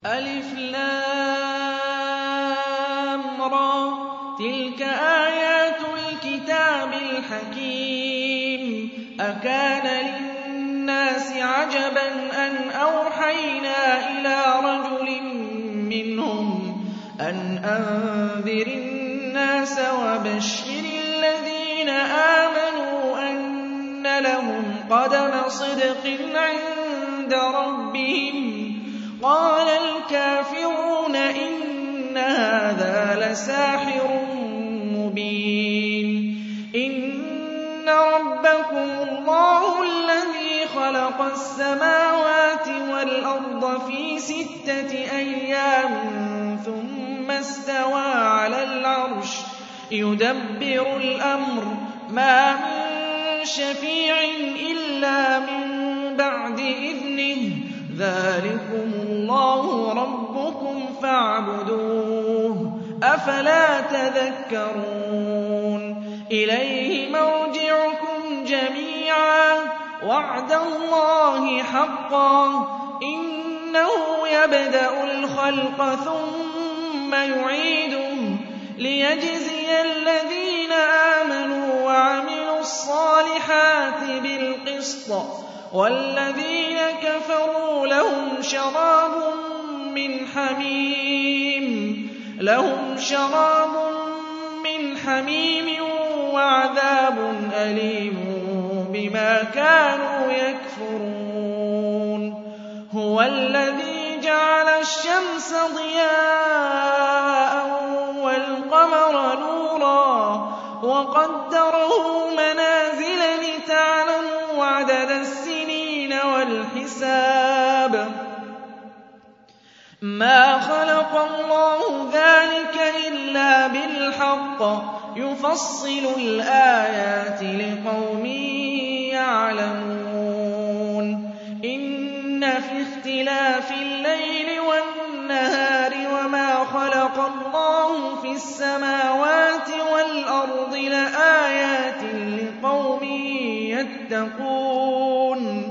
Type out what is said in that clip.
ألف لام را تلك آيات الكتاب الحكيم أكان للناس عجبا أن أوحينا إلى رجل منهم أن أنذر الناس وبشر الذين آمنوا أن لهم قدم صدق عند ربهم قال الكافرون إن هذا لساحر مبين إن ربكم الله الذي خلق السماوات والأرض في 6 أيام ثم استوى على العرش يدبر الأمر ما من شفيع إلا من بعد إذنه ذلكم الله ربكم فاعبدوه أفلا تذكرون إليه مرجعكم جميعا وعد الله حقا إنه يبدأ الخلق ثم يعيده ليجزي الذين آمنوا وعملوا الصالحات بالقسط والذين كفروا لهم شراب من حميم وعذاب أليم بما كانوا يكفرون هو الذي جعل الشمس ضياء والقمر نورا وقدره منازل لتعلموا عدد السنين والحساب ما خلق الله ذلك إلا بالحق يفصل الآيات لقوم يعلمون إن في اختلاف الليل والنهار وما خلق الله في السماوات والأرض لآيات لقوم يتقون